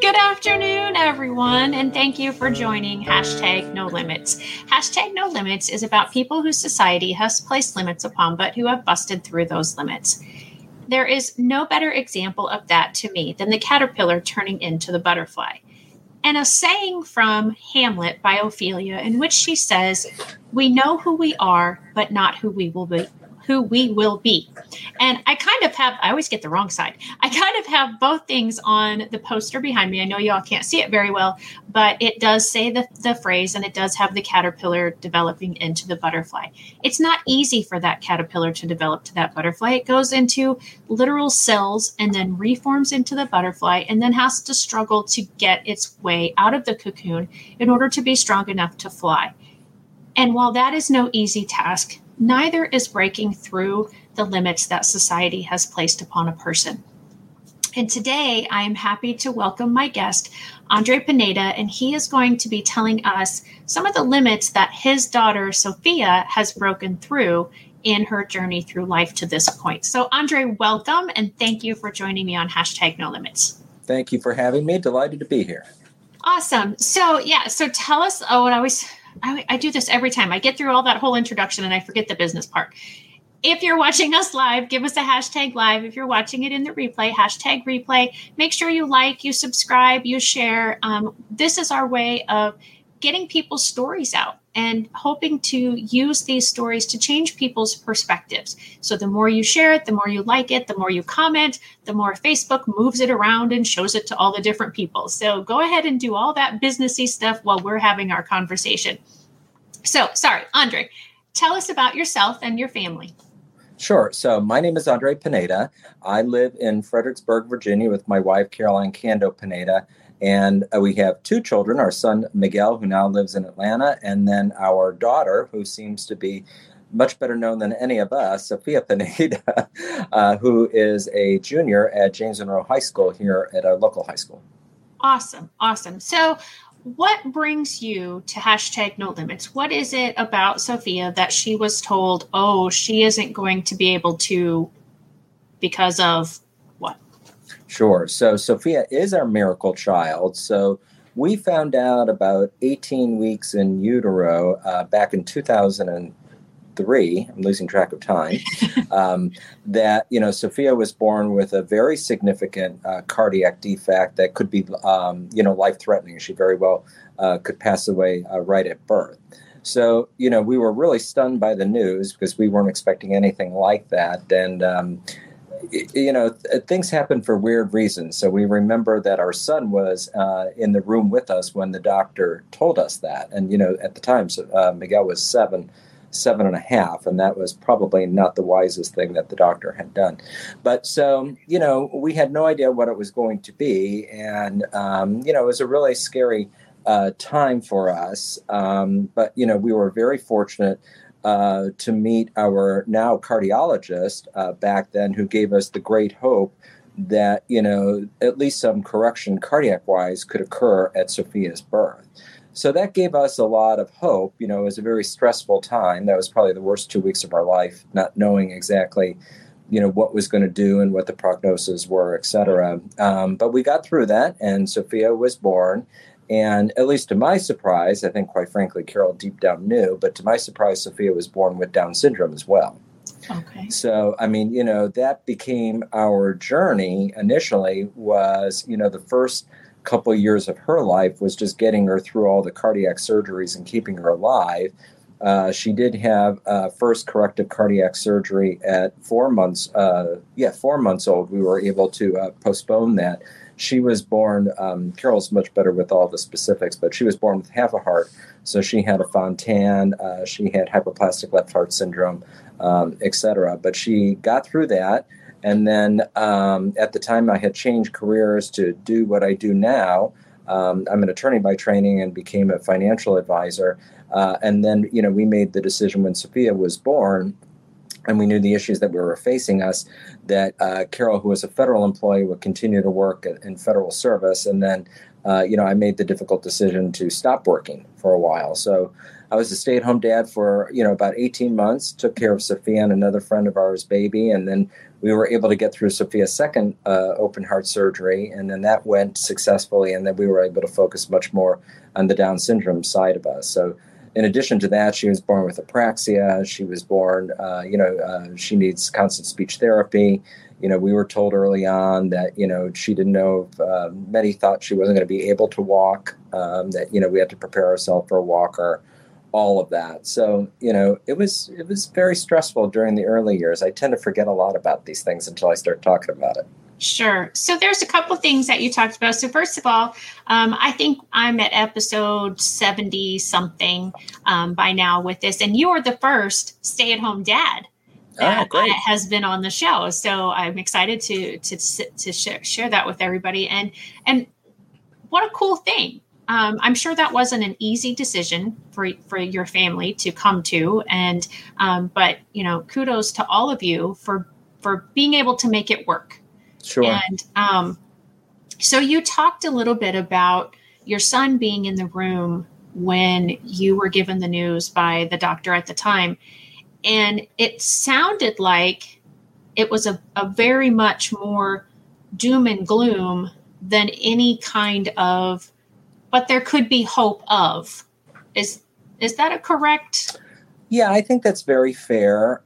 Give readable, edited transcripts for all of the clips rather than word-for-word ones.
Good afternoon, everyone, and thank you for joining Hashtag No Limits. Hashtag No Limits is about people whose society has placed limits upon, but who have busted through those limits. There is no better example of that to me than the caterpillar turning into the butterfly. And a saying from Hamlet by Ophelia, in which she says, "We know who we are, but not who we will be." And I always get the wrong side. I kind of have both things on the poster behind me. I know y'all can't see it very well, but it does say the phrase, and it does have the caterpillar developing into the butterfly. It's not easy for that caterpillar to develop to that butterfly. It goes into literal cells and then reforms into the butterfly and then has to struggle to get its way out of the cocoon in order to be strong enough to fly. And while that is no easy task, neither is breaking through the limits that society has placed upon a person. And today I am happy to welcome my guest, Andre Pineda, and he is going to be telling us some of the limits that his daughter, Sophia, has broken through in her journey through life to this point. So Andre, welcome, and thank you for joining me on Hashtag No Limits. Thank you for having me. Delighted to be here. Awesome. So tell us, I do this every time. I get through all that whole introduction and I forget the business part. If you're watching us live, give us a hashtag live. If you're watching it in the replay, hashtag replay. Make sure you like, you subscribe, you share. This is our way of getting people's stories out and hoping to use these stories to change people's perspectives. So the more you share it, the more you like it, the more you comment, the more Facebook moves it around and shows it to all the different people. So go ahead and do all that businessy stuff while we're having our conversation. So, sorry, Andre, tell us about yourself and your family. Sure. So my name is Andre Pineda. I live in Fredericksburg, Virginia with my wife, Caroline Cando Pineda. And we have two children, our son, Miguel, who now lives in Atlanta, and then our daughter, who seems to be much better known than any of us, Sophia Pineda, who is a junior at James Monroe High School here at our local high school. Awesome. So what brings you to Hashtag No Limits? What is it about Sophia that she was told, she isn't going to be able to because of what? Sure. So Sophia is our miracle child. So we found out about 18 weeks in utero back in 2003. I'm losing track of time. That, Sophia was born with a very significant cardiac defect that could be, life-threatening. She very well could pass away right at birth. So, we were really stunned by the news because we weren't expecting anything like that. And, things happen for weird reasons. So we remember that our son was in the room with us when the doctor told us that. And, at the time, Miguel was seven and a half, and that was probably not the wisest thing that the doctor had done. But so, we had no idea what it was going to be. And, it was a really scary time for us. But, we were very fortunate to meet our now cardiologist back then, who gave us the great hope that, at least some correction cardiac-wise could occur at Sophia's birth. So that gave us a lot of hope. It was a very stressful time. That was probably the worst 2 weeks of our life, not knowing exactly, what was going to do and what the prognoses were, et cetera. But we got through that, and Sophia was born. And at least to my surprise, I think, quite frankly, Carol deep down knew, but to my surprise, Sophia was born with Down syndrome as well. Okay. So, that became our journey initially was, the first couple years of her life was just getting her through all the cardiac surgeries and keeping her alive. She did have first corrective cardiac surgery at 4 months. 4 months old. We were able to postpone that. She was born, Carol's much better with all the specifics, but she was born with half a heart. So she had a Fontan, she had hypoplastic left heart syndrome, et cetera. But she got through that. And then at the time I had changed careers to do what I do now. I'm an attorney by training and became a financial advisor. And then, we made the decision when Sophia was born, and we knew the issues that were facing us, that Carol, who was a federal employee, would continue to work in federal service. And then I made the difficult decision to stop working for a while. So I was a stay-at-home dad for, about 18 months, took care of Sophia and another friend of ours' baby. And then we were able to get through Sophia's second open heart surgery. And then that went successfully. And then we were able to focus much more on the Down syndrome side of us. So in addition to that, she was born with apraxia. She was born, she needs constant speech therapy. We were told early on that, she didn't know if, many thought she wasn't going to be able to walk, that, we had to prepare ourselves for a walker, all of that. So, it was very stressful during the early years. I tend to forget a lot about these things until I start talking about it. Sure. So there's a couple of things that you talked about. So first of all, I think I'm at episode 70 something by now with this, and you are the first stay-at-home dad that has been on the show. So I'm excited to share that with everybody. And what a cool thing. I'm sure that wasn't an easy decision for your family to come to. And, but kudos to all of you for being able to make it work. Sure. And, so you talked a little bit about your son being in the room when you were given the news by the doctor at the time. And it sounded like it was a very much more doom and gloom than any kind of, but there could be hope of. Is that a correct? Yeah, I think that's very fair.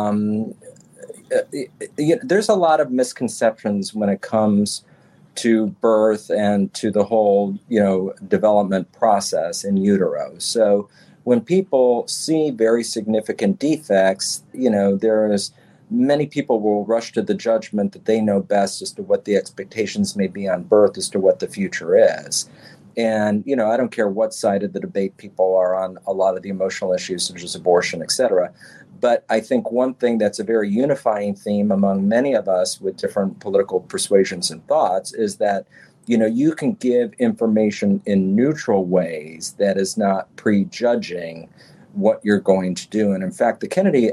There's a lot of misconceptions when it comes to birth and to the whole, development process in utero. So when people see very significant defects, there's many people will rush to the judgment that they know best as to what the expectations may be on birth as to what the future is. And, I don't care what side of the debate people are on a lot of the emotional issues, such as abortion, et cetera. But I think one thing that's a very unifying theme among many of us with different political persuasions and thoughts is that, you can give information in neutral ways that is not prejudging what you're going to do. And in fact, the Kennedy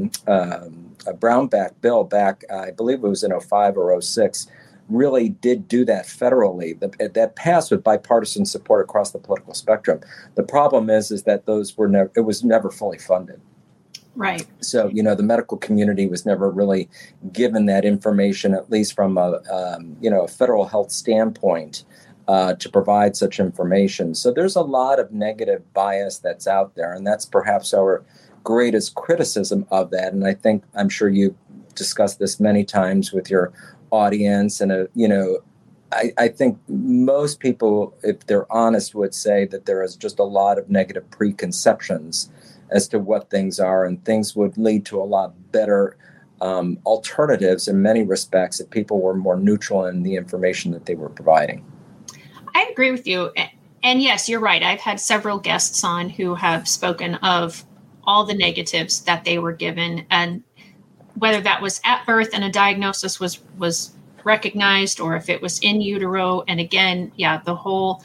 Brownback bill back, I believe it was in 05 or 06, really did do that federally. That passed with bipartisan support across the political spectrum. The problem is that it was never fully funded. Right. So, the medical community was never really given that information, at least from a federal health standpoint, to provide such information. So there's a lot of negative bias that's out there, and that's perhaps our greatest criticism of that. And I'm sure you've discussed this many times with your audience. And, I think most people, if they're honest, would say that there is just a lot of negative preconceptions as to what things are, and things would lead to a lot better alternatives in many respects if people were more neutral in the information that they were providing. I agree with you. And yes, you're right. I've had several guests on who have spoken of all the negatives that they were given, and whether that was at birth and a diagnosis was recognized, or if it was in utero. And again, the whole,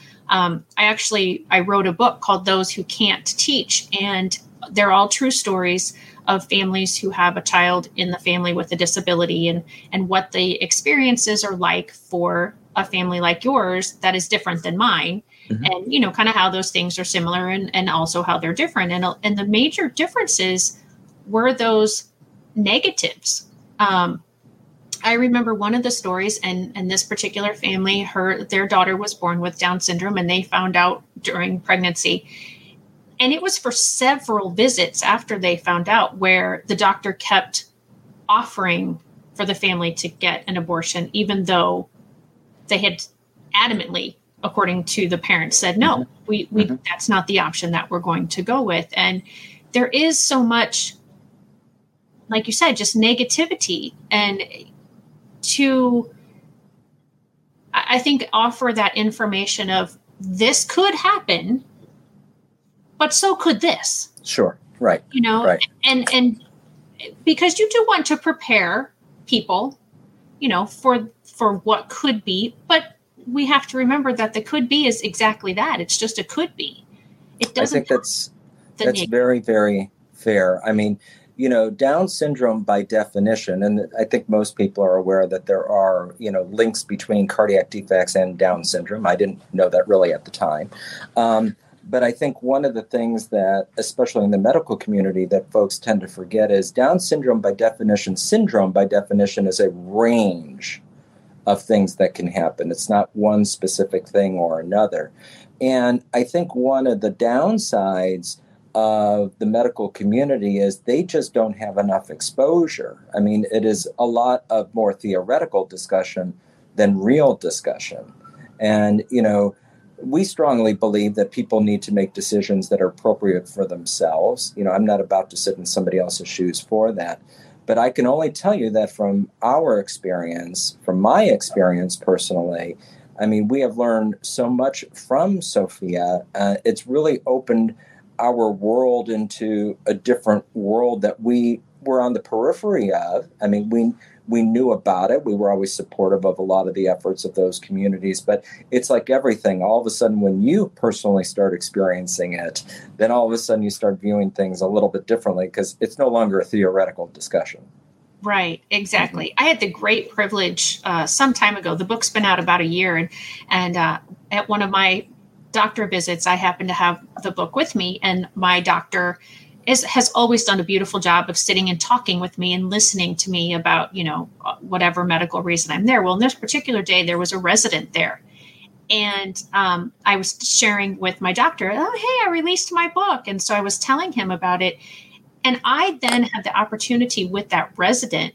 I wrote a book called Those Who Can't Teach, and they're all true stories of families who have a child in the family with a disability, and what the experiences are like for a family like yours that is different than mine. Mm-hmm. And, kind of how those things are similar and also how they're different. And the major differences were those negatives. I remember one of the stories, and this particular family, their daughter was born with Down syndrome, and they found out during pregnancy. And it was for several visits after they found out where the doctor kept offering for the family to get an abortion, even though they had adamantly, according to the parents, said, no, we that's not the option that we're going to go with. And there is so much, like you said, just negativity, and to, I think, offer that information of this could happen, but so could this. Sure. Right. Right. And because you do want to prepare people, for what could be, but we have to remember that the could be is exactly that. It's just a could be. It doesn't. I think that's very, very fair. I mean, Down syndrome by definition, and I think most people are aware that there are, links between cardiac defects and Down syndrome. I didn't know that really at the time. But I think one of the things that, especially in the medical community, that folks tend to forget is Down syndrome by definition is a range of things that can happen. It's not one specific thing or another. And I think one of the downsides of the medical community is they just don't have enough exposure. I mean, it is a lot of more theoretical discussion than real discussion. And, we strongly believe that people need to make decisions that are appropriate for themselves. I'm not about to sit in somebody else's shoes for that. But I can only tell you that from our experience, from my experience personally, I mean, we have learned so much from Sophia. It's really opened our world into a different world that we were on the periphery of. I mean, we knew about it. We were always supportive of a lot of the efforts of those communities. But it's like everything. All of a sudden, when you personally start experiencing it, then all of a sudden you start viewing things a little bit differently because it's no longer a theoretical discussion. Right, exactly. I had the great privilege some time ago. The book's been out about a year. And at one of my doctor visits, I happened to have the book with me. And my doctor has always done a beautiful job of sitting and talking with me and listening to me about, whatever medical reason I'm there. Well, in this particular day, there was a resident there. And I was sharing with my doctor, oh, hey, I released my book. And so I was telling him about it. And I then had the opportunity with that resident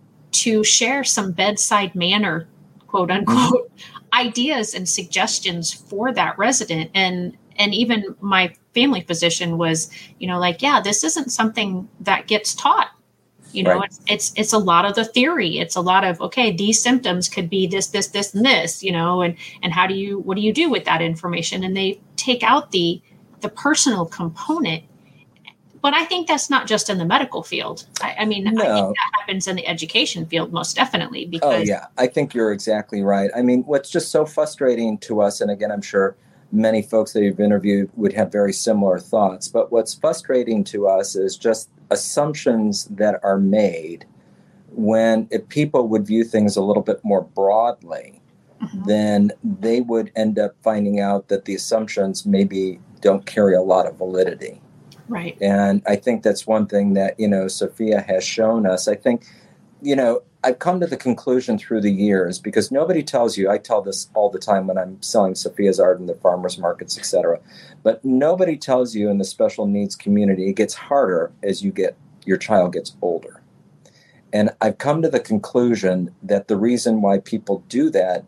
to share some bedside manner, quote unquote, ideas and suggestions for that resident. And even my family physician was, yeah, this isn't something that gets taught. Right. It's a lot of the theory. It's a lot of, okay, these symptoms could be this, and this, and what do you do with that information? And they take out the personal component. But I think that's not just in the medical field. I think that happens in the education field most definitely. Because I think you're exactly right. I mean, what's just so frustrating to us, and again, I'm sure many folks that you've interviewed would have very similar thoughts, but what's frustrating to us is just assumptions that are made when if people would view things a little bit more broadly, then they would end up finding out that the assumptions maybe don't carry a lot of validity. Right. And I think that's one thing that, Sophia has shown us. I think, I've come to the conclusion through the years because nobody tells you, I tell this all the time when I'm selling Sophia's art in the farmers markets, etc. But nobody tells you in the special needs community, it gets harder as your child gets older. And I've come to the conclusion that the reason why people do that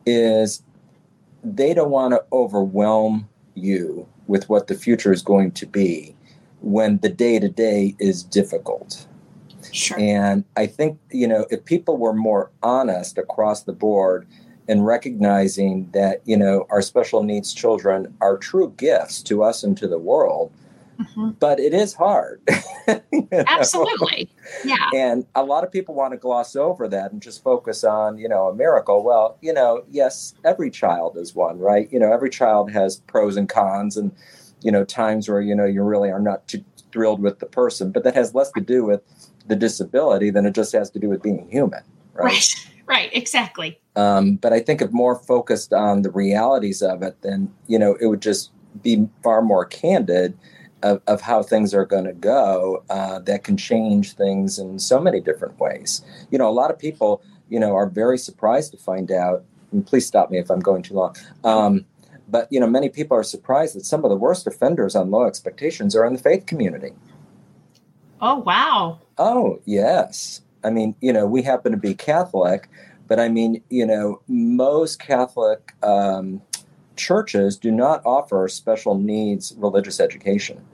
is they don't want to overwhelm you with what the future is going to be when the day-to-day is difficult. Sure. And I think, if people were more honest across the board and recognizing that, our special needs children are true gifts to us and to the world, but it is hard. Absolutely. Yeah. And a lot of people want to gloss over that and just focus on, a miracle. Well, yes, every child is one, right? Every child has pros and cons and, times where, you really are not too thrilled with the person, but that has less to do with the disability than it just has to do with being human. Right. Exactly. But I think if more focused on the realities of it, then, it would just be far more candid of how things are going to go that can change things in so many different ways. A lot of people, are very surprised to find out, and please stop me if I'm going too long, but, many people are surprised that some of the worst offenders on low expectations are in the faith community. Oh, wow. Oh, yes. I mean, we happen to be Catholic, but I mean, most Catholic churches do not offer special needs religious education.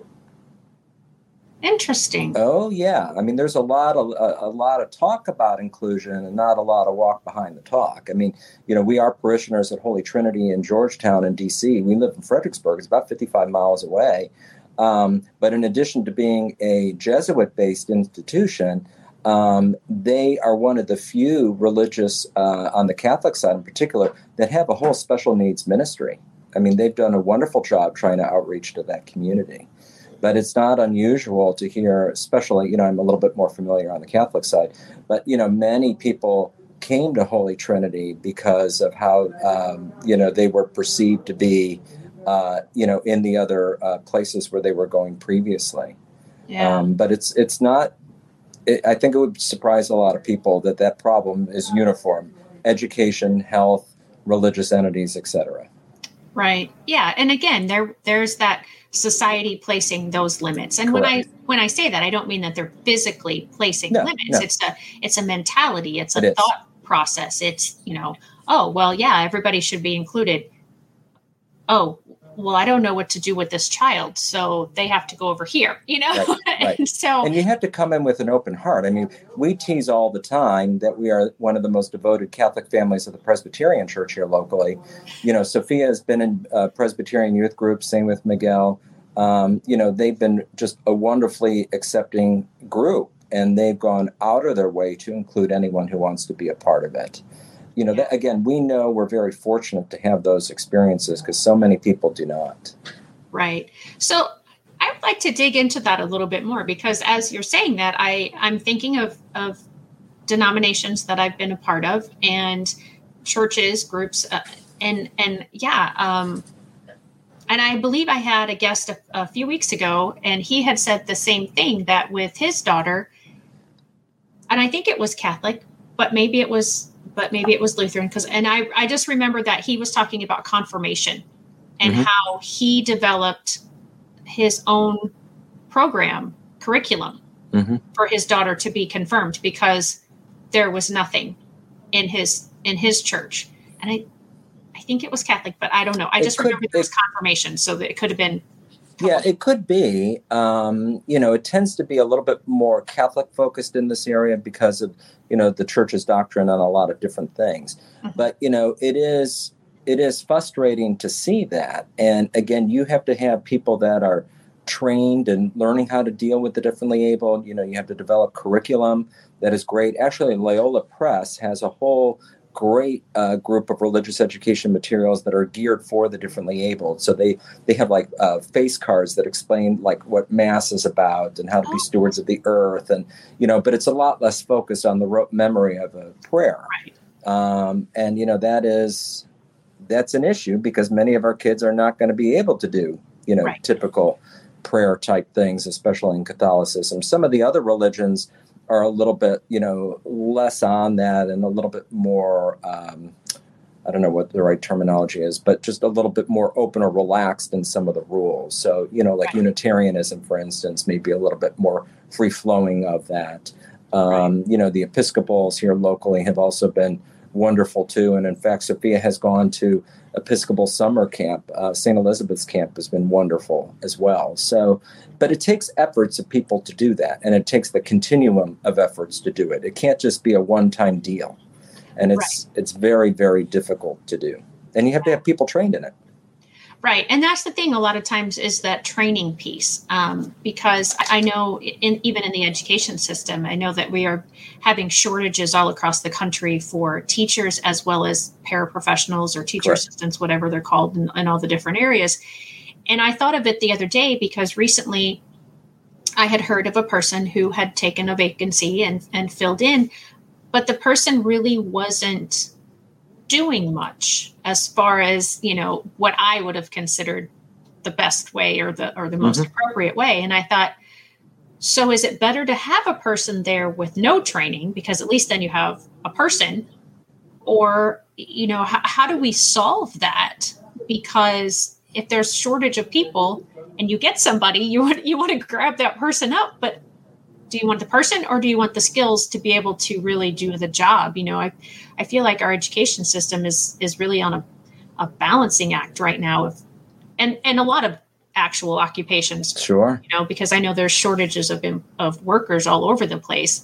Interesting. Oh, yeah. I mean, there's a lot of talk about inclusion and not a lot of walk behind the talk. I mean, we are parishioners at Holy Trinity in Georgetown in D.C. We live in Fredericksburg. It's about 55 miles away. But in addition to being a Jesuit-based institution, they are one of the few religious, on the Catholic side in particular, that have a whole special needs ministry. I mean, they've done a wonderful job trying to outreach to that community. But it's not unusual to hear, especially, I'm a little bit more familiar on the Catholic side, but, many people came to Holy Trinity because of how, they were perceived to be, in the other places where they were going previously. Yeah. But it's not, I think it would surprise a lot of people that problem is uniform: education, health, religious entities, etc. Right. Yeah. And again, there's that society placing those limits. And Correct. when I say that, I don't mean that they're physically placing limits. No. It's a mentality. It's a thought process. It's, oh, well, yeah, everybody should be included. Oh, well, I don't know what to do with this child, so they have to go over here, Right. And you have to come in with an open heart. I mean, we tease all the time that we are one of the most devoted Catholic families of the Presbyterian Church here locally. Sophia has been in Presbyterian youth groups, same with Miguel. They've been just a wonderfully accepting group, and they've gone out of their way to include anyone who wants to be a part of it. That, again, we know we're very fortunate to have those experiences because so many people do not. Right. So I would like to dig into that a little bit more, because as you're saying that, I'm thinking of denominations that I've been a part of, and churches, groups, and I believe I had a guest a few weeks ago, and he had said the same thing, that with his daughter, and I think it was Catholic, but maybe it was Lutheran, and I just remember that he was talking about confirmation and how he developed his own curriculum for his daughter to be confirmed, because there was nothing in his church. And I think it was Catholic, but I don't know. I just remember there was confirmation, so that it could have been. Yeah, it could be. It tends to be a little bit more Catholic focused in this area because of, the church's doctrine on a lot of different things. But, it is frustrating to see that. And again, you have to have people that are trained and learning how to deal with the differently abled. You have to develop curriculum that is great. Actually, Loyola Press has a whole great group of religious education materials that are geared for the differently abled. So they have like face cards that explain like what Mass is about and how to be stewards of the earth, and but it's a lot less focused on the rote memory of a prayer. Right. That's an issue because many of our kids are not going to be able to do typical prayer type things, especially in Catholicism. Some of the other religions are a little bit, less on that and a little bit more, I don't know what the right terminology is, but just a little bit more open or relaxed in some of the rules. So, like Unitarianism, for instance, may be a little bit more free-flowing of that. The Episcopals here locally have also been wonderful too. And in fact, Sophia has gone to Episcopal summer camp. St. Elizabeth's camp has been wonderful as well. So, but it takes efforts of people to do that. And it takes the continuum of efforts to do it. It can't just be a one-time deal. And it's very, very difficult to do. And you have to have people trained in it. Right. And that's the thing a lot of times is that training piece, because I know even in the education system, I know that we are having shortages all across the country for teachers as well as paraprofessionals or teacher assistants, whatever they're called in all the different areas. And I thought of it the other day because recently I had heard of a person who had taken a vacancy and filled in, but the person really wasn't doing much as far as, what I would have considered the best way or the most appropriate way. And I thought, so is it better to have a person there with no training, because at least then you have a person, or, how do we solve that? Because if there's shortage of people and you get somebody, you want to grab that person up, but do you want the person or do you want the skills to be able to really do the job? I feel like our education system is really on a balancing act right now and a lot of actual occupations. Sure. Because I know there's shortages of workers all over the place.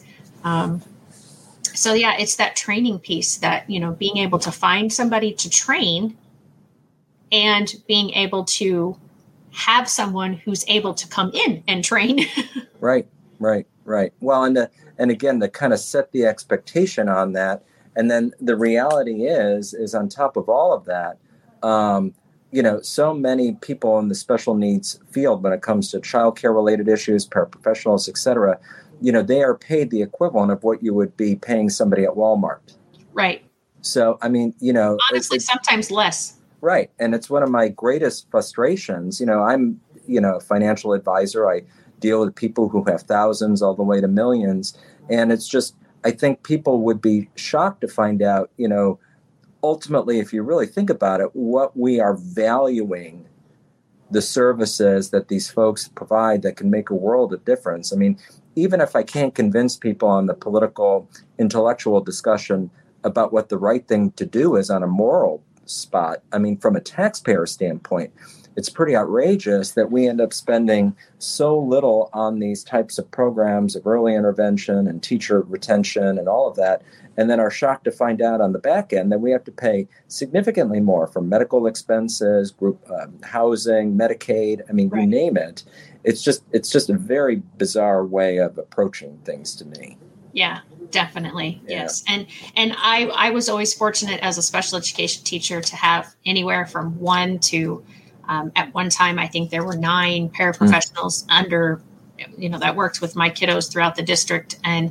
So yeah, it's that training piece that, being able to find somebody to train and being able to have someone who's able to come in and train. Right. Well, and again, to kind of set the expectation on that. And then the reality is on top of all of that, so many people in the special needs field, when it comes to childcare related issues, paraprofessionals, et cetera, they are paid the equivalent of what you would be paying somebody at Walmart. Right. So, honestly, sometimes less. Right. And it's one of my greatest frustrations. I'm, a financial advisor. I deal with people who have thousands all the way to millions. And it's just, I think people would be shocked to find out, ultimately, if you really think about it, what we are valuing the services that these folks provide that can make a world of difference. I mean, even if I can't convince people on the political, intellectual discussion about what the right thing to do is on a moral spot, I mean, from a taxpayer standpoint, it's pretty outrageous that we end up spending so little on these types of programs of early intervention and teacher retention and all of that, and then are shocked to find out on the back end that we have to pay significantly more for medical expenses, group housing, Medicaid. I mean, you name it. It's just a very bizarre way of approaching things to me. Yeah, definitely. Yeah. Yes. And I was always fortunate as a special education teacher to have anywhere from 1 to at one time, I think there were 9 paraprofessionals under, that worked with my kiddos throughout the district. And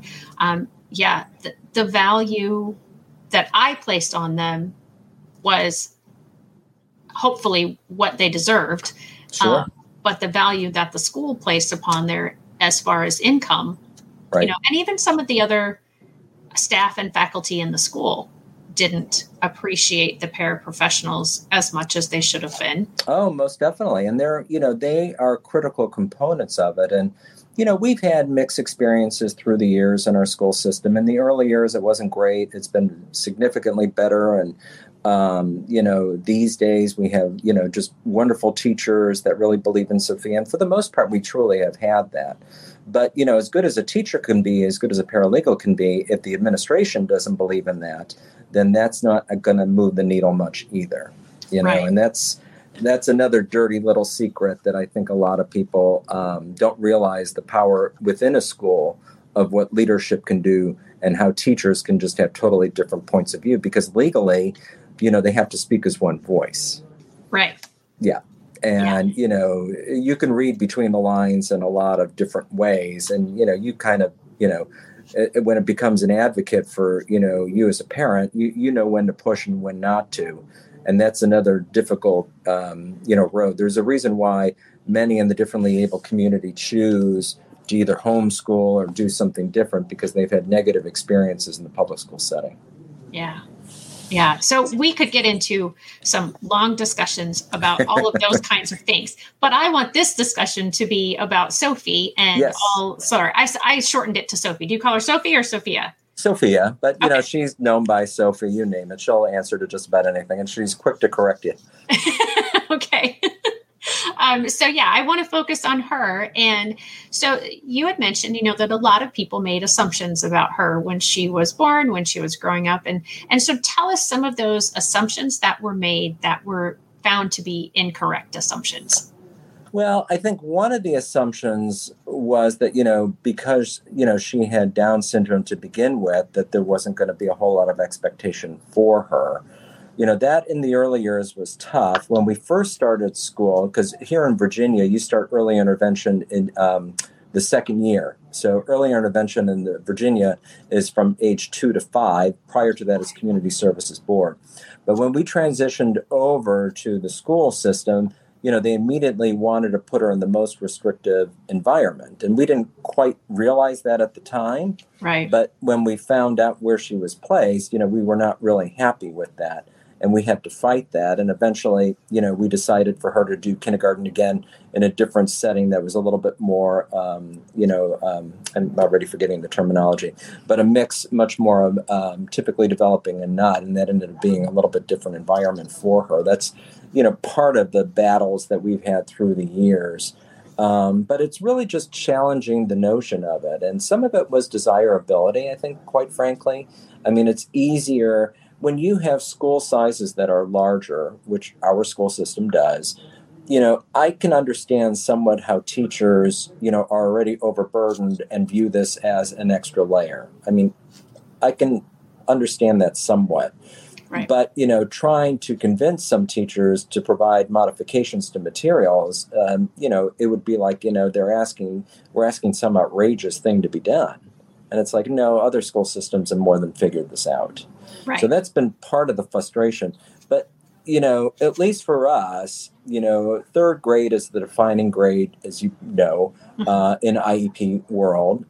the value that I placed on them was hopefully what they deserved. Sure. But the value that the school placed upon there as far as income, right. And even some of the other staff and faculty in the school didn't appreciate the paraprofessionals as much as they should have been. Oh, most definitely. And they are critical components of it. And, we've had mixed experiences through the years in our school system. In the early years, it wasn't great. It's been significantly better. And, these days we have, just wonderful teachers that really believe in Sophia. And for the most part, we truly have had that. But, as good as a teacher can be, as good as a paralegal can be, if the administration doesn't believe in that, then that's not going to move the needle much either, Right. And that's another dirty little secret that I think a lot of people don't realize, the power within a school of what leadership can do and how teachers can just have totally different points of view, because legally, they have to speak as one voice. Right. Yeah. And, you can read between the lines in a lot of different ways. And, you kind of, when it becomes an advocate for, you as a parent, you know when to push and when not to. And that's another difficult, road. There's a reason why many in the differently able community choose to either homeschool or do something different, because they've had negative experiences in the public school setting. Yeah. Yeah. So we could get into some long discussions about all of those kinds of things, but I want this discussion to be about Sophie and yes. I shortened it to Sophie. Do you call her Sophie or Sophia? Sophia, but okay. She's known by Sophie, you name it. She'll answer to just about anything, and she's quick to correct you. Okay. I want to focus on her. And so you had mentioned, that a lot of people made assumptions about her when she was born, when she was growing up. And so tell us some of those assumptions that were made that were found to be incorrect assumptions. Well, I think one of the assumptions was that, because, she had Down syndrome to begin with, that there wasn't going to be a whole lot of expectation for her. That in the early years was tough. When we first started school, because here in Virginia, you start early intervention in the second year. So early intervention in Virginia is from age 2 to 5. Prior to that is Community Services Board. But when we transitioned over to the school system, they immediately wanted to put her in the most restrictive environment. And we didn't quite realize that at the time. Right. But when we found out where she was placed, we were not really happy with that. And we had to fight that. And eventually, we decided for her to do kindergarten again in a different setting that was a little bit more, I'm already forgetting the terminology, but a mix much more typically developing and not. And that ended up being a little bit different environment for her. That's, part of the battles that we've had through the years. But it's really just challenging the notion of it. And some of it was desirability, I think, quite frankly. I mean, it's easier when you have school sizes that are larger, which our school system does. I can understand somewhat how teachers, are already overburdened and view this as an extra layer. I mean, I can understand that somewhat. Right. But, trying to convince some teachers to provide modifications to materials, it would be like, we're asking some outrageous thing to be done. And it's like, no, other school systems have more than figured this out. Right. So that's been part of the frustration. But, at least for us, third grade is the defining grade, as you know, in IEP world.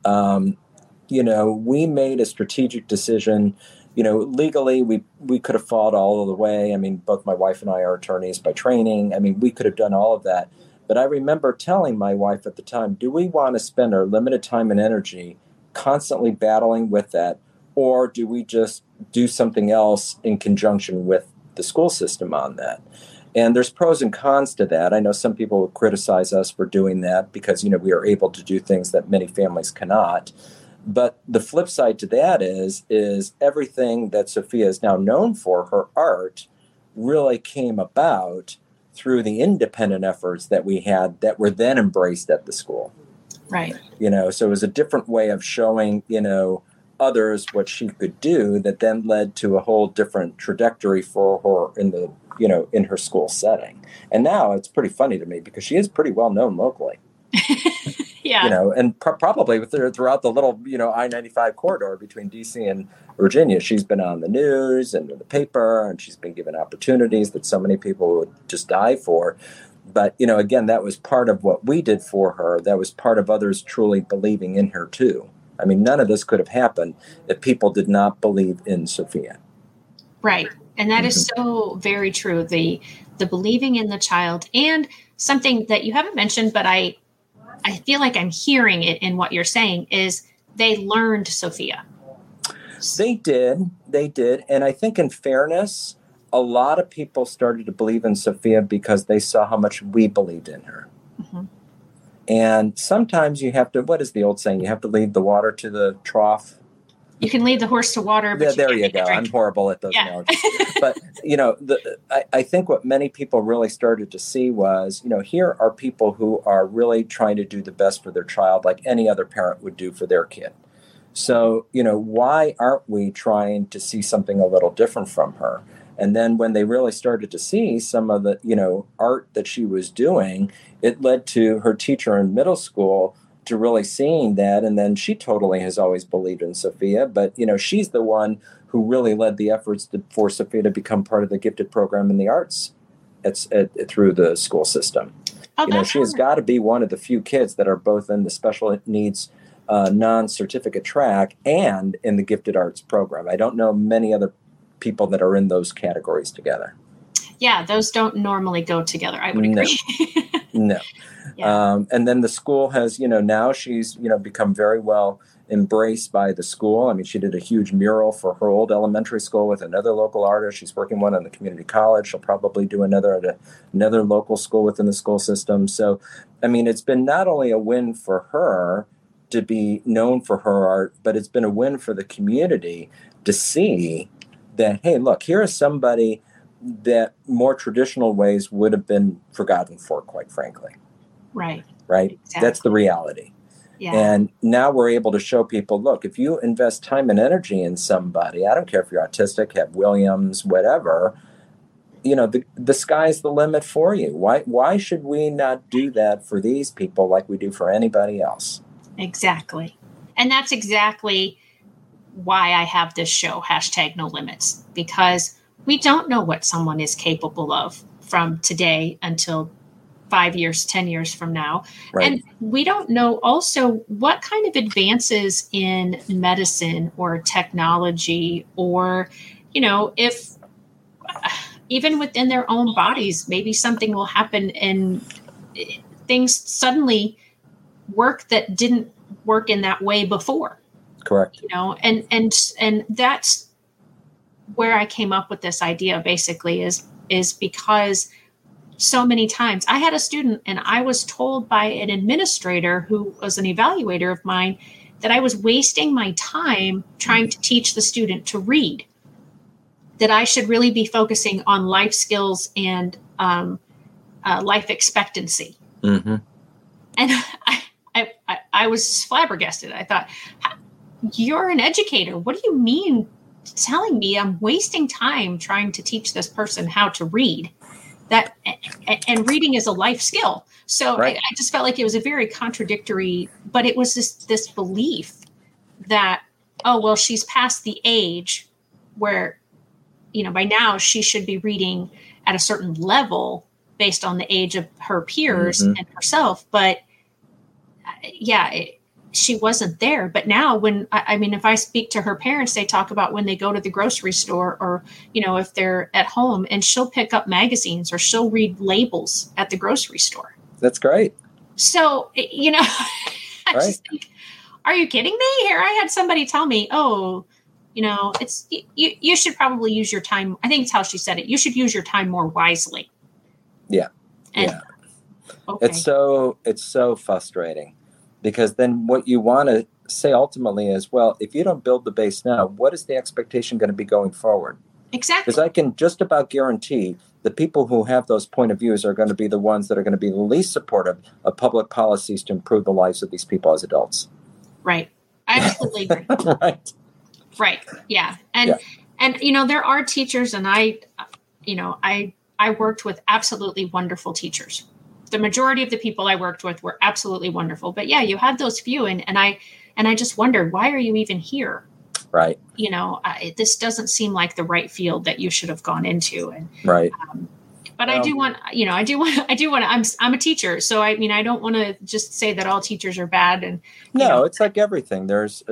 We made a strategic decision. Legally, we could have fought all of the way. I mean, both my wife and I are attorneys by training. I mean, we could have done all of that. But I remember telling my wife at the time, do we want to spend our limited time and energy constantly battling with that? Or do we just do something else in conjunction with the school system on that? And there's pros and cons to that. I know some people would criticize us for doing that because, we are able to do things that many families cannot. But the flip side to that is everything that Sophia is now known for, her art, really came about through the independent efforts that we had that were then embraced at the school. Right. So it was a different way of showing, others what she could do that then led to a whole different trajectory for her in her school setting. And now it's pretty funny to me because she is pretty well known locally. Yeah. And probably throughout the little, I-95 corridor between DC and Virginia, she's been on the news and in the paper, and she's been given opportunities that so many people would just die for. But, again, that was part of what we did for her. That was part of others truly believing in her, too. I mean, none of this could have happened if people did not believe in Sophia. Right. And that is so very true. The believing in the child, and something that you haven't mentioned, but I feel like I'm hearing it in what you're saying, is they learned Sophia. They did. And I think in fairness, a lot of people started to believe in Sophia because they saw how much we believed in her. Mm-hmm. And sometimes you have to, what is the old saying? You have to lead the water to the trough. You can lead the horse to water. But there you go. I'm horrible at those analogies. But, I think what many people really started to see was, here are people who are really trying to do the best for their child like any other parent would do for their kid. So, why aren't we trying to see something a little different from her? And then when they really started to see some of the, art that she was doing, it led to her teacher in middle school to really seeing that. And then she totally has always believed in Sophia. But, she's the one who really led the efforts for Sophia to become part of the gifted program in the arts through the school system. Oh, she has got to be one of the few kids that are both in the special needs non-certificate track and in the gifted arts program. I don't know many other people that are in those categories together. Yeah, those don't normally go together. I would agree. No. Yeah. And then the school has, now she's, become very well embraced by the school. I mean, she did a huge mural for her old elementary school with another local artist. She's working one on the community college. She'll probably do another at another local school within the school system. So, I mean, it's been not only a win for her to be known for her art, but it's been a win for the community to see that, hey, look, here is somebody that more traditional ways would have been forgotten for, quite frankly. Right. Exactly. That's the reality. Yeah. And now we're able to show people, look, if you invest time and energy in somebody, I don't care if you're autistic, have Williams, whatever, the sky's the limit for you. Why should we not do that for these people like we do for anybody else? Exactly. And that's exactly why I have this show, #NoLimits, because we don't know what someone is capable of from today until 5 years, 10 years from now. Right. And we don't know also what kind of advances in medicine or technology or, if even within their own bodies, maybe something will happen and things suddenly work that didn't work in that way before. Correct. And that's where I came up with this idea basically is because so many times I had a student and I was told by an administrator who was an evaluator of mine that I was wasting my time trying to teach the student to read, that I should really be focusing on life skills and life expectancy. Mm-hmm. And I was flabbergasted. I thought, you're an educator. What do you mean telling me I'm wasting time trying to teach this person how to read. That and reading is a life skill. So Right. I just felt like it was a very contradictory, but it was this belief that, oh, well, she's past the age where, by now she should be reading at a certain level based on the age of her peers and herself. But she wasn't there. But now if I speak to her parents, they talk about when they go to the grocery store or, if they're at home, and she'll pick up magazines or she'll read labels at the grocery store. That's great. So, I just think, are you kidding me? Here, I had somebody tell me, oh, it's, you should probably use your time. I think it's how she said it. You should use your time more wisely. Yeah. And, okay. It's so frustrating, because then what you want to say ultimately is, well, if you don't build the base now, what is the expectation going to be going forward? Exactly. Because I can just about guarantee the people who have those point of views are going to be the ones that are going to be the least supportive of public policies to improve the lives of these people as adults. Right. I absolutely agree. Right. Yeah. And there are teachers, and I worked with absolutely wonderful teachers. The majority of the people I worked with were absolutely wonderful. But yeah, you had those few, and I just wondered, why are you even here? Right. This doesn't seem like the right field that you should have gone into. And right. But I do want, I'm a teacher. So I don't want to just say that all teachers are bad. And it's like everything. There's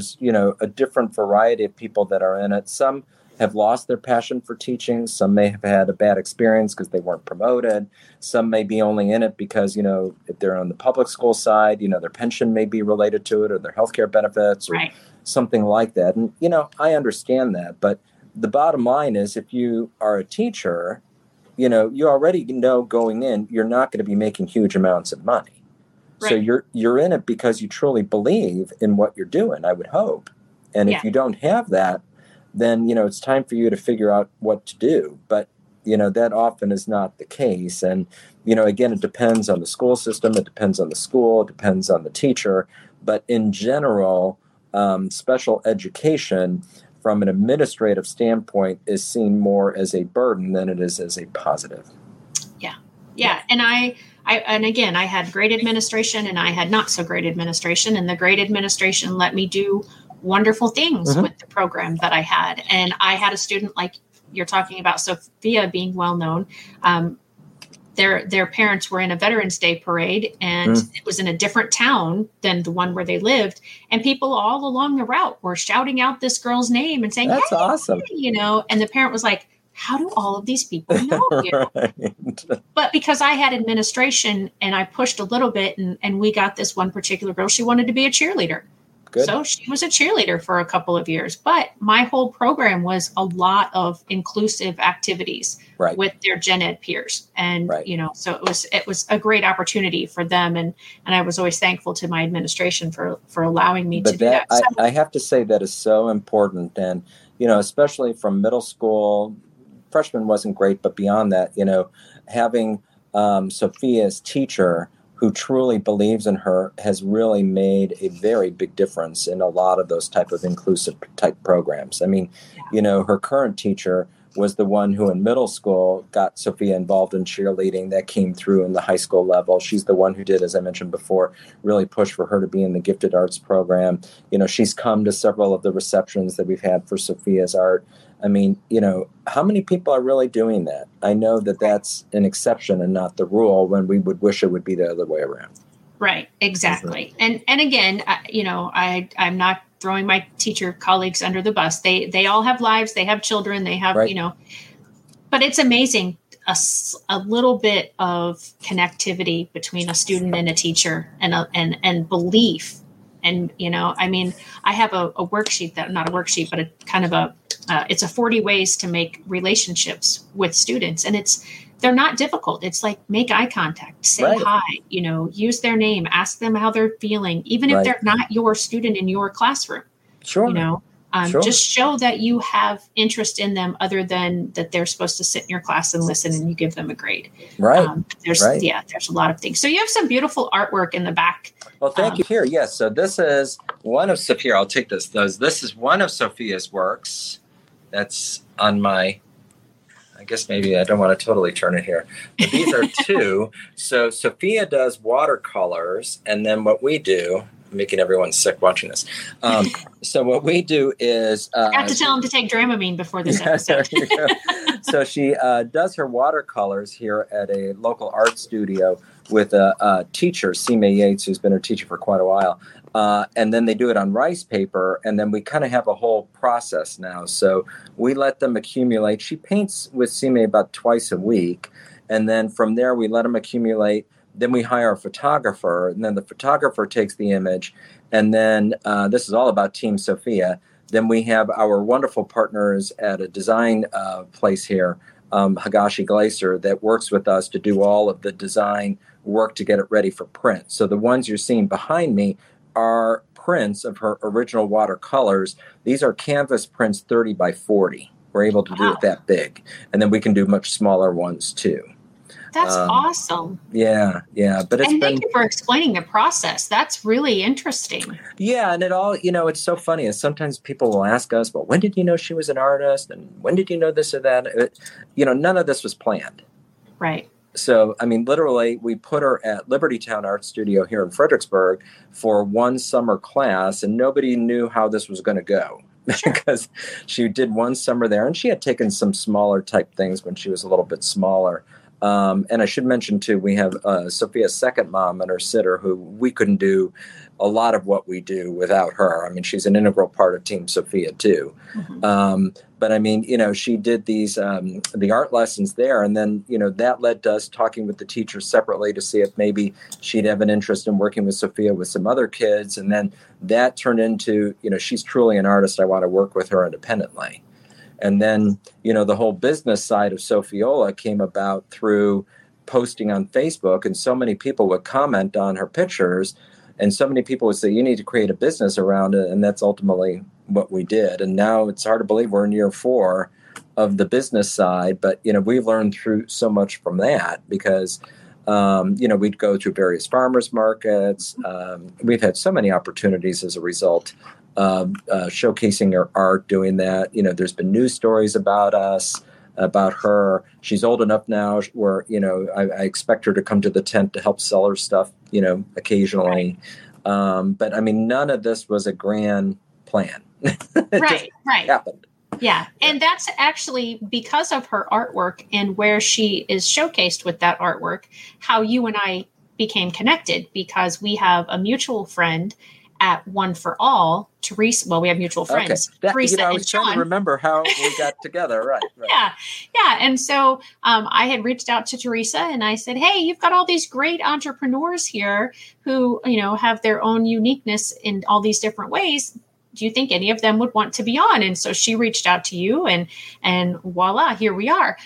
a different variety of people that are in it. Some have lost their passion for teaching. Some may have had a bad experience because they weren't promoted. Some may be only in it because, if they're on the public school side, their pension may be related to it, or their healthcare benefits, or something like that. And, I understand that. But the bottom line is, if you are a teacher, you already know going in, you're not going to be making huge amounts of money. Right. So you're in it because you truly believe in what you're doing, I would hope. And if you don't have that, then, it's time for you to figure out what to do. But, that often is not the case. And, again, it depends on the school system. It depends on the school. It depends on the teacher. But in general, special education from an administrative standpoint is seen more as a burden than it is as a positive. Yeah. And and again, I had great administration and I had not so great administration, and the great administration let me do wonderful things with the program that I had. And I had a student, like you're talking about, Sophia being well known. Their parents were in a Veterans Day parade, and it was in a different town than the one where they lived. And people all along the route were shouting out this girl's name and saying, "That's awesome," and the parent was like, how do all of these people know you? Right. But because I had administration and I pushed a little bit, and we got this one particular girl, she wanted to be a cheerleader. Good. So she was a cheerleader for a couple of years. But my whole program was a lot of inclusive activities with their gen ed peers. And, so it was a great opportunity for them. And I was always thankful to my administration for allowing me to do that. I have to say that is so important. And, especially from middle school, freshman wasn't great, but beyond that, having Sophia's teacher who truly believes in her has really made a very big difference in a lot of those type of inclusive type programs. I mean, her current teacher was the one who in middle school got Sophia involved in cheerleading. That came through in the high school level. She's the one who did, as I mentioned before, really push for her to be in the gifted arts program. She's come to several of the receptions that we've had for Sophia's art. I mean, how many people are really doing that? I know that that's an exception and not the rule, when we would wish it would be the other way around. Right. Exactly. And again, I'm not throwing my teacher colleagues under the bus. They all have lives. They have children. They have, but it's amazing. A little bit of connectivity between a student and a teacher and belief. And, I have a worksheet not a worksheet, but a kind of it's a 40 ways to make relationships with students. And they're not difficult. It's like, make eye contact, say hi, use their name, ask them how they're feeling, even if they're not your student in your classroom. Sure. Just show that you have interest in them, other than that they're supposed to sit in your class and listen and you give them a grade. Right. There's a lot of things. So you have some beautiful artwork in the back. Well, thank you. Here, yes. So this is one of Sophia. I'll take this. This is one of Sophia's works. That's on my, I guess maybe I don't want to totally turn it here. But these are two. So Sophia does watercolors, and then what we do, I'm making everyone sick watching this. So what we do is... I have to tell him to take Dramamine before this episode. There you go. So she does her watercolors here at a local art studio with a teacher, Sime Yates, who's been her teacher for quite a while. And then they do it on rice paper, and then we kind of have a whole process now. So we let them accumulate. She paints with Sime about twice a week, and then from there we let them accumulate. Then we hire a photographer, and then the photographer takes the image, and then this is all about Team Sophia. Then we have our wonderful partners at a design place here, Higashi Glacier, that works with us to do all of the design work to get it ready for print. So the ones you're seeing behind me are prints of her original watercolors. These are canvas prints 30 by 40. We're able to do it that big. And then we can do much smaller ones too. That's awesome. Yeah. But thank you for explaining the process. That's really interesting. Yeah, and it all, it's so funny. Is sometimes people will ask us, well, when did you know she was an artist? And when did you know this or that? None of this was planned. Right. So, literally, we put her at Liberty Town Art Studio here in Fredericksburg for one summer class, and nobody knew how this was going to go. Sure. Because she did one summer there, and she had taken some smaller type things when she was a little bit smaller. And I should mention, too, we have Sophia's second mom and her sitter, who we couldn't do a lot of what we do without her. She's an integral part of Team Sophia, too. Mm-hmm. But she did these, the art lessons there. And then, that led to us talking with the teachers separately to see if maybe she'd have an interest in working with Sophia with some other kids. And then that turned into, she's truly an artist. I want to work with her independently. And then, the whole business side of Sophiola came about through posting on Facebook. And so many people would comment on her pictures. And so many people would say, you need to create a business around it. And that's ultimately what we did. And now it's hard to believe we're in year 4 of the business side. But, we've learned through so much from that because, we'd go to various farmers markets. We've had so many opportunities as a result of showcasing her art, doing that. There's been news stories about us, about her. She's old enough now where, I expect her to come to the tent to help sell her stuff, occasionally. But none of this was a grand plan. Right. Happened. Yeah. And that's actually because of her artwork and where she is showcased with that artwork, how you and I became connected, because we have a mutual friend at One for All, Teresa. Well, we have mutual friends. Okay. Teresa I and was Sean. trying to remember how we got together. Right. Yeah. And so I had reached out to Teresa and I said, hey, you've got all these great entrepreneurs here who, have their own uniqueness in all these different ways. Do you think any of them would want to be on? And so she reached out to you and voila, here we are.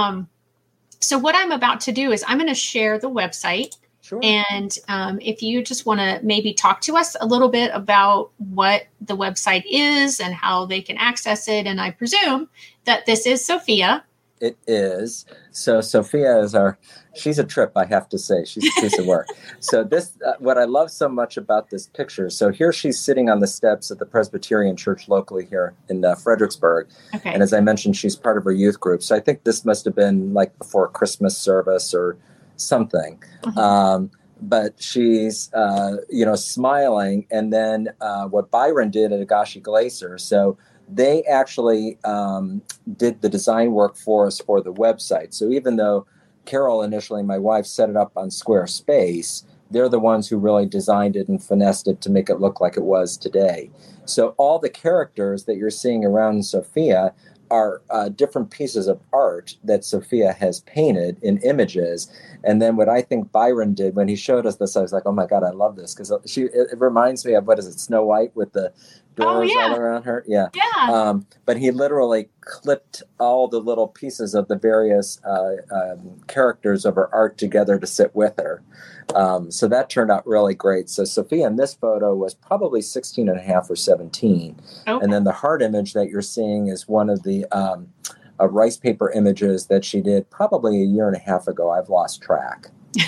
So what I'm about to do is I'm going to share the website. Sure. And if you just want to maybe talk to us a little bit about what the website is and how they can access it. And I presume that this is Sophia. It is. So Sophia is she's a trip, I have to say. She's a piece of work. So this, what I love so much about this picture, so here she's sitting on the steps at the Presbyterian Church locally here in Fredericksburg. Okay. And as I mentioned, she's part of her youth group. So I think this must have been like before a Christmas service or something. Mm-hmm. But she's, smiling. And then what Byron did at Higashi Glacier, so they actually did the design work for us for the website. So even though Carol initially, my wife, set it up on Squarespace, they're the ones who really designed it and finessed it to make it look like it was today. So all the characters that you're seeing around Sophia are different pieces of art that Sophia has painted in images. And then what I think Byron did when he showed us this, I was like, oh my God, I love this. Because it reminds me of, what is it, Snow White with the doors all around her? Yeah. But he literally clipped all the little pieces of the various characters of her art together to sit with her. So that turned out really great. So Sophia in this photo was probably 16 and a half or 17. Okay. And then the heart image that you're seeing is one of the rice paper images that she did probably a year and a half ago. I've lost track.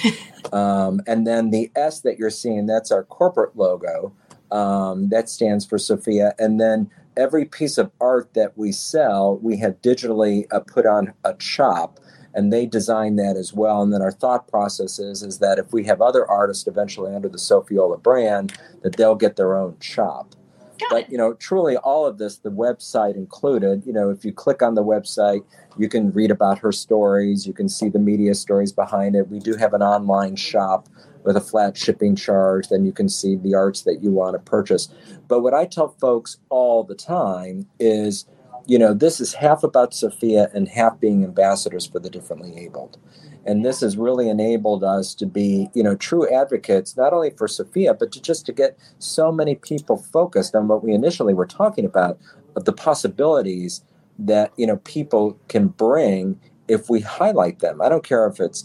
And then the S that you're seeing, that's our corporate logo. That stands for Sophia. And then every piece of art that we sell, we have digitally put on a shop, and they design that as well. And then our thought process is that if we have other artists eventually under the Sofiola brand, that they'll get their own shop. But, truly all of this, the website included, if you click on the website, you can read about her stories. You can see the media stories behind it. We do have an online shop with a flat shipping charge. Then you can see the arts that you want to purchase. But what I tell folks all the time is, this is half about Sophia and half being ambassadors for the differently abled. And this has really enabled us to be, true advocates, not only for Sophia, but to get so many people focused on what we initially were talking about, of the possibilities that, people can bring if we highlight them. I don't care if it's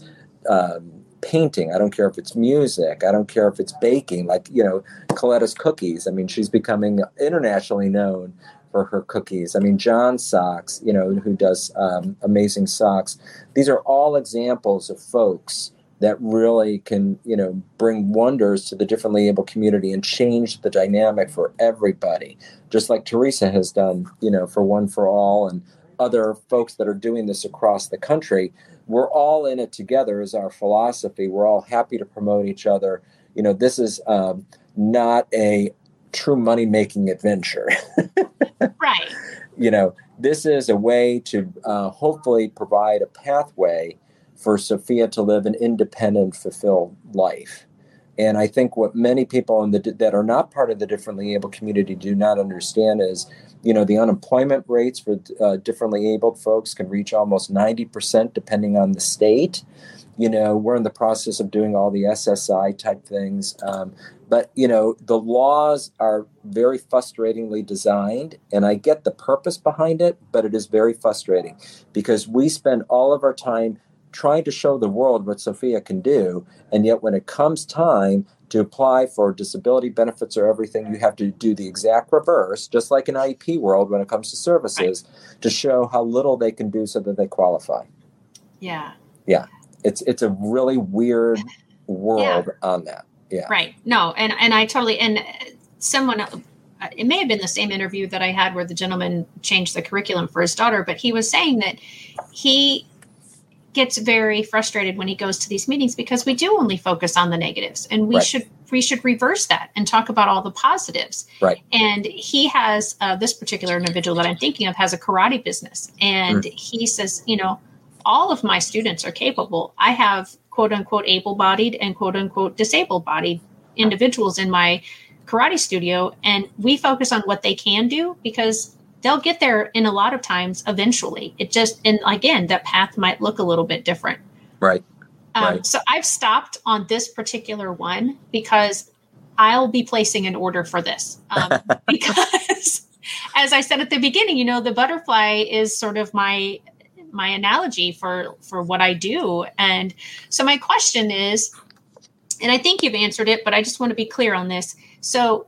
painting. I don't care if it's music. I don't care if it's baking, like, Coletta's cookies. I mean, she's becoming internationally known for her cookies. I mean, John Socks, who does amazing socks. These are all examples of folks that really can, bring wonders to the differently able community and change the dynamic for everybody. Just like Teresa has done, for One for All, and other folks that are doing this across the country. We're all in it together is our philosophy. We're all happy to promote each other. This is not a true money-making adventure. Right. This is a way to hopefully provide a pathway for Sophia to live an independent, fulfilled life. And I think what many people that are not part of the differently able community do not understand is, the unemployment rates for differently abled folks can reach almost 90% depending on the state. We're in the process of doing all the SSI type things. But, the laws are very frustratingly designed, and I get the purpose behind it, but it is very frustrating because we spend all of our time trying to show the world what Sophia can do, and yet when it comes time to apply for disability benefits or everything, you have to do the exact reverse, just like in IEP world when it comes to services, to show how little they can do so that they qualify. Yeah. Yeah. It's a really weird world on that. Yeah. Right. No. And I totally, and someone, it may have been the same interview that I had where the gentleman changed the curriculum for his daughter, but he was saying that he gets very frustrated when he goes to these meetings because we do only focus on the negatives, and we should reverse that and talk about all the positives. Right. And he has this particular individual that I'm thinking of has a karate business, and he says, all of my students are capable. I have quote unquote able-bodied and quote unquote disabled-bodied individuals in my karate studio, and we focus on what they can do because they'll get there in a lot of times eventually. It just, and again, that path might look a little bit different. Right. So I've stopped on this particular one because I'll be placing an order for this. Because as I said at the beginning, the butterfly is sort of my analogy for what I do. And so my question is, and I think you've answered it, but I just want to be clear on this. So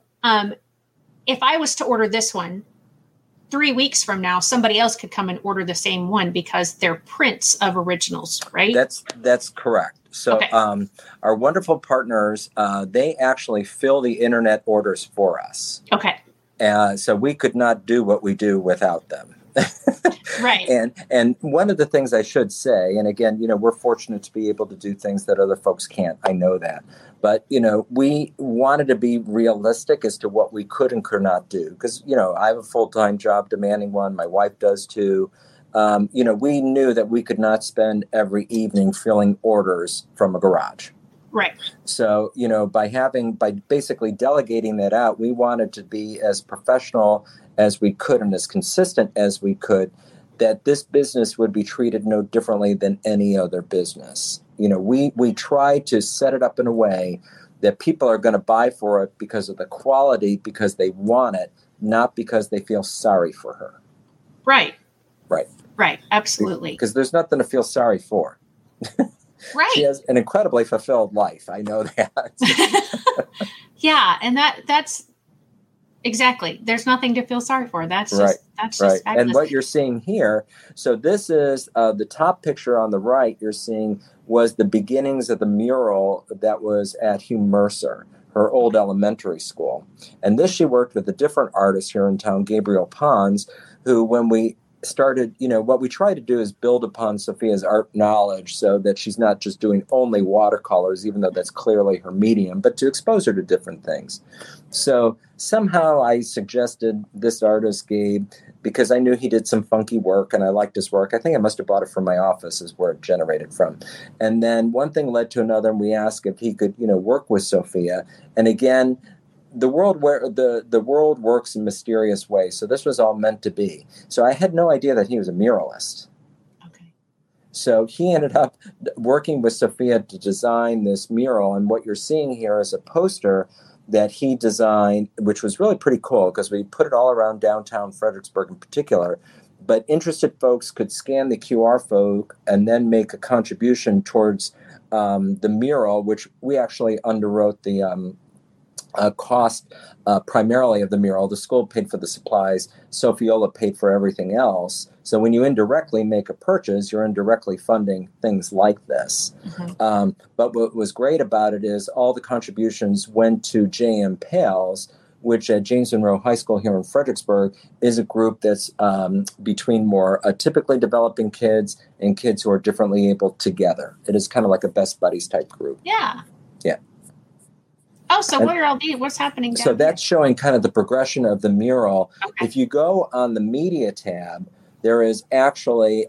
if I was to order this one, 3 weeks from now, somebody else could come and order the same one because they're prints of originals, right? That's correct. So our wonderful partners, they actually fill the internet orders for us. Okay. So we could not do what we do without them. Right. And one of the things I should say, and again, we're fortunate to be able to do things that other folks can't. I know that. But, we wanted to be realistic as to what we could and could not do. Because, I have a full-time job demanding one. My wife does too. We knew that we could not spend every evening filling orders from a garage. Right. So, by basically delegating that out, we wanted to be as professional as we could and as consistent as we could, that this business would be treated no differently than any other business. We try to set it up in a way that people are going to buy for it because of the quality, because they want it, not because they feel sorry for her. Right. Right. Right. Absolutely. Because there's nothing to feel sorry for. Right. She has an incredibly fulfilled life. I know that. Yeah. And that's exactly. There's nothing to feel sorry for. That's just, right. That's just right. And what you're seeing here, so this is the top picture on the right you're seeing was the beginnings of the mural that was at Hugh Mercer. her old elementary school. And this she worked with a different artist here in town, Gabriel Pons, who when we started, what we try to do is build upon Sophia's art knowledge so that she's not just doing only watercolors, even though that's clearly her medium, but to expose her to different things. So somehow I suggested this artist, Gabe, because I knew he did some funky work and I liked his work. I think I must have bought it from my office is where it generated from. And then one thing led to another, and we asked if he could, work with Sophia. And again, the world works in mysterious ways. So this was all meant to be. So I had no idea that he was a muralist. Okay. So he ended up working with Sophia to design this mural. And what you're seeing here is a poster that he designed, which was really pretty cool because we put it all around downtown Fredericksburg in particular. But interested folks could scan the QR code and then make a contribution towards the mural, which we actually underwrote the cost primarily of the mural. The school paid for the supplies. Sophiola paid for everything else. So when you indirectly make a purchase, you're indirectly funding things like this. Mm-hmm. But what was great about it is all the contributions went to J.M. Pales, which at James Monroe High School here in Fredericksburg is a group that's between more typically developing kids and kids who are differently able together. It is kind of like a best buddies type group. Yeah. Yeah. Oh, so what are all these? What's happening down So that's here? showing kind of the progression of the mural. Okay. If you go on the media tab, there is actually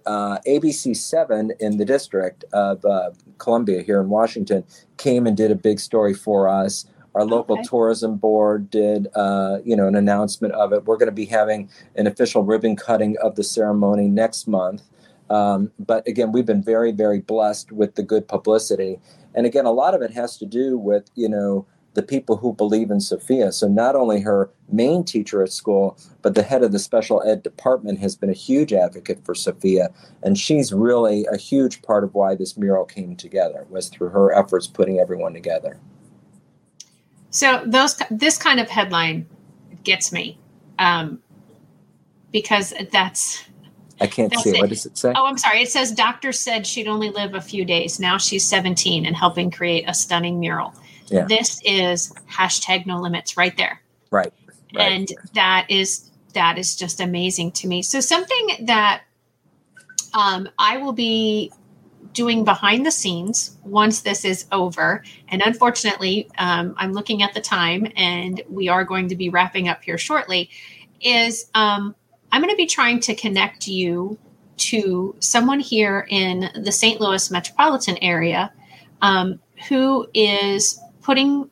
ABC7 in the District of Columbia here in Washington came and did a big story for us. Our local tourism board did, an announcement of it. We're going to be having an official ribbon cutting of the ceremony next month. But again, we've been very, very blessed with the good publicity. And again, a lot of it has to do with, the people who believe in Sophia. So not only her main teacher at school, but the head of the special ed department has been a huge advocate for Sophia. And she's really a huge part of why this mural came together, was through her efforts putting everyone together. So this kind of headline gets me because that's... I can't see it. What does it say? Oh, I'm sorry. It says, doctor said she'd only live a few days. Now she's 17 and helping create a stunning mural. Yeah. This is #NoLimits right there. Right. And that is just amazing to me. So something that I will be doing behind the scenes once this is over, and unfortunately, I'm looking at the time and we are going to be wrapping up here shortly, is I'm going to be trying to connect you to someone here in the St. Louis metropolitan area who is putting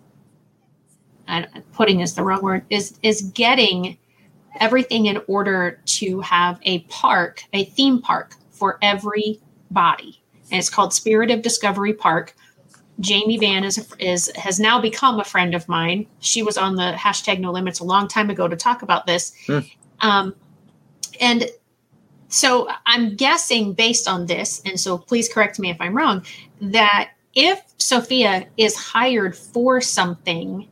is the wrong word, is getting everything in order to have a theme park for everybody. And it's called Spirit of Discovery Park. Jamie Van has now become a friend of mine. She was on the #NoLimits a long time ago to talk about this. And so I'm guessing based on this, and so please correct me if I'm wrong, that if Sophia is hired for something,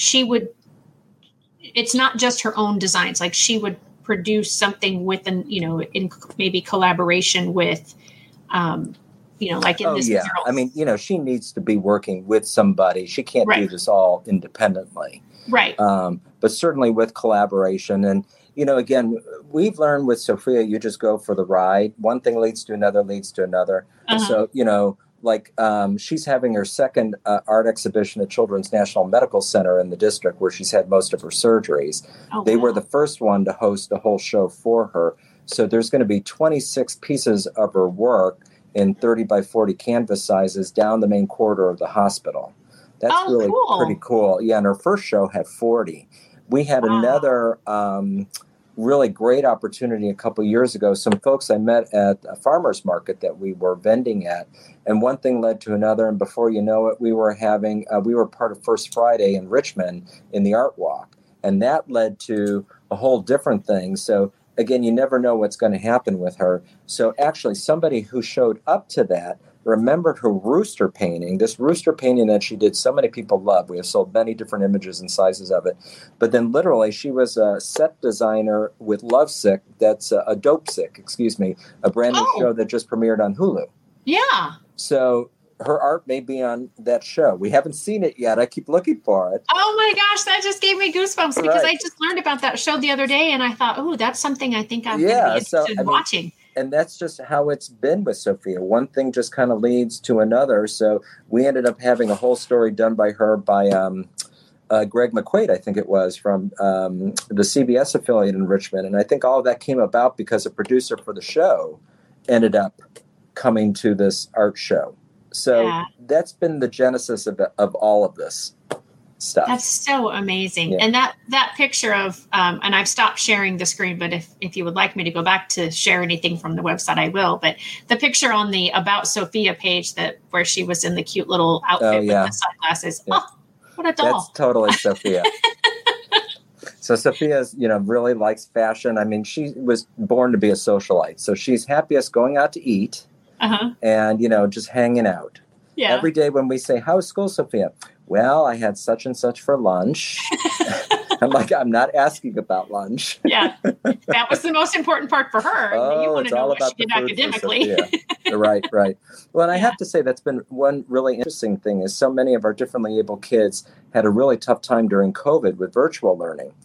it's not just her own designs. Like she would produce something with in maybe collaboration with, like in this mural. I mean, she needs to be working with somebody. She can't do this all independently. Right. But certainly with collaboration. And, again, we've learned with Sophia, you just go for the ride. One thing leads to another, So, she's having her second art exhibition at Children's National Medical Center in the district where she's had most of her surgeries. They were the first one to host a whole show for her. So there's going to be 26 pieces of her work in 30 by 40 canvas sizes down the main corridor of the hospital. That's really pretty cool. Yeah, and her first show had 40. We had another really great opportunity a couple years ago. Some folks I met at a farmer's market that we were vending at, and one thing led to another. And before you know it, we were part of First Friday in Richmond in the Art Walk. And that led to a whole different thing. So again, you never know what's going to happen with her. So actually somebody who showed up to that remembered her rooster painting, this rooster painting that she did so many people love. We have sold many different images and sizes of it. But then literally she was a set designer with Lovesick, that's a Dope Sick, a brand new show that just premiered on Hulu. Yeah. So her art may be on that show. We haven't seen it yet. I keep looking for it. Oh my gosh, that just gave me goosebumps because I just learned about that show the other day, and I thought, oh, that's something I think I'm going to be interested in watching. And that's just how it's been with Sophia. One thing just kind of leads to another. So we ended up having a whole story done by her by Greg McQuaid, I think it was, from the CBS affiliate in Richmond. And I think all of that came about because a producer for the show ended up coming to this art show. So that's been the genesis of all of this stuff. That's so amazing. Yeah. And that picture of, and I've stopped sharing the screen, but if you would like me to go back to share anything from the website, I will. But the picture on the About Sophia page where she was in the cute little outfit with the sunglasses. Yeah. Oh, what a doll. That's totally Sophia. So Sophia's, really likes fashion. I mean, she was born to be a socialite. So she's happiest going out to eat and, just hanging out. Yeah. Every day when we say, how's school, Sophia? Well, I had such and such for lunch. I'm like, I'm not asking about lunch. Yeah. That was the most important part for her. You want to know what she did academically. Right. Well, and I have to say that's been one really interesting thing is so many of our differently able kids had a really tough time during COVID with virtual learning.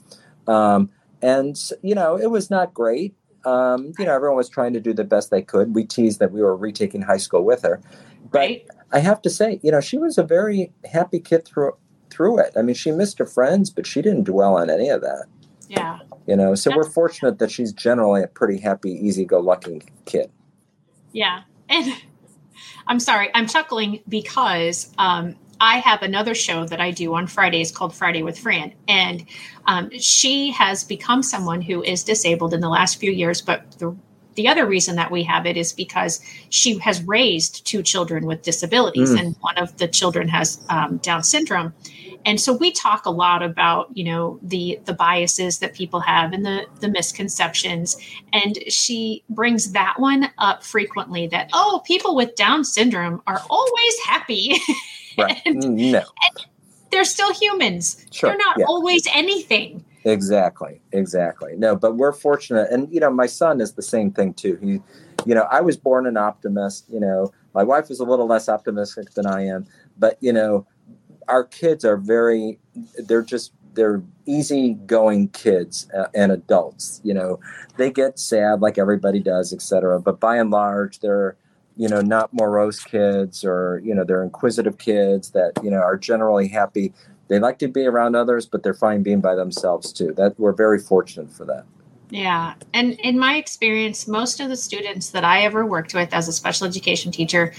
It was not great. Everyone was trying to do the best they could. We teased that we were retaking high school with her. But I have to say, she was a very happy kid through it. I mean, she missed her friends, but she didn't dwell on any of that. Yeah. So we're fortunate that she's generally a pretty happy, easy-go-lucky kid. Yeah. And I'm sorry, I'm chuckling because I have another show that I do on Fridays called Friday with Fran. And she has become someone who is disabled in the last few years, but the other reason that we have it is because she has raised 2 children with disabilities, and one of the children has Down syndrome. And so we talk a lot about, the biases that people have and the misconceptions. And she brings that one up frequently that, people with Down syndrome are always happy. Right. and they're still humans. Sure. They're not always anything. Exactly. No, but we're fortunate. And, my son is the same thing too. He, I was born an optimist, my wife is a little less optimistic than I am, but, our kids are they're easygoing kids and adults, they get sad like everybody does, et cetera. But by and large, they're, not morose kids or, they're inquisitive kids that, are generally happy. They like to be around others, but they're fine being by themselves too. We're very fortunate for that. Yeah. And in my experience, most of the students that I ever worked with as a special education teacher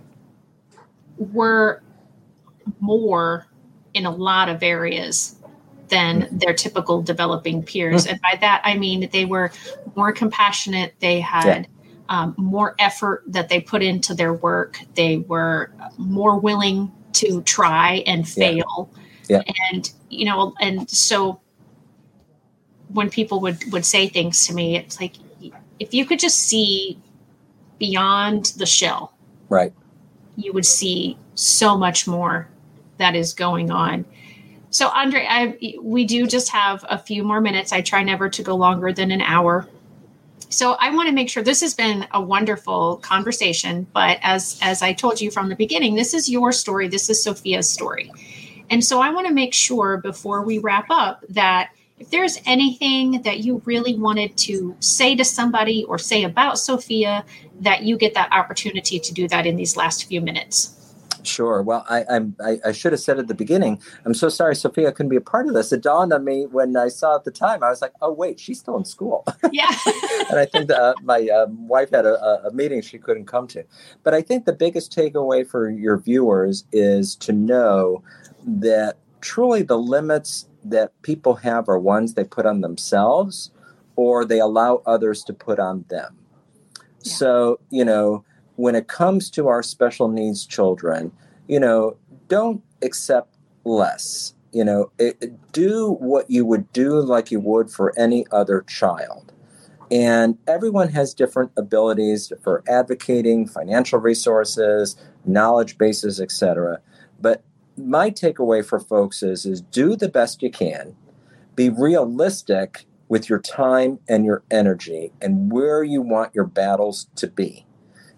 were more in a lot of areas than their typical developing peers. And by that, I mean, they were more compassionate. They had more effort that they put into their work. They were more willing to try and fail. Yeah. And, and so when people would say things to me, it's like, if you could just see beyond the shell, right, you would see so much more that is going on. So Andre, we do just have a few more minutes. I try never to go longer than an hour. So I want to make sure this has been a wonderful conversation, but as I told you from the beginning, this is your story. This is Sophia's story. And so I want to make sure before we wrap up that if there's anything that you really wanted to say to somebody or say about Sophia, that you get that opportunity to do that in these last few minutes. Sure. Well, I should have said at the beginning, I'm so sorry Sophia couldn't be a part of this. It dawned on me when I saw at the time, I was like, oh, wait, she's still in school. Yeah. And I think my wife had a meeting she couldn't come to. But I think the biggest takeaway for your viewers is to know that truly the limits that people have are ones they put on themselves or they allow others to put on them. Yeah. So, when it comes to our special needs children, don't accept less. Do what you would do like you would for any other child. And everyone has different abilities for advocating, financial resources, knowledge bases, etc. But my takeaway for folks is do the best you can, be realistic with your time and your energy and where you want your battles to be.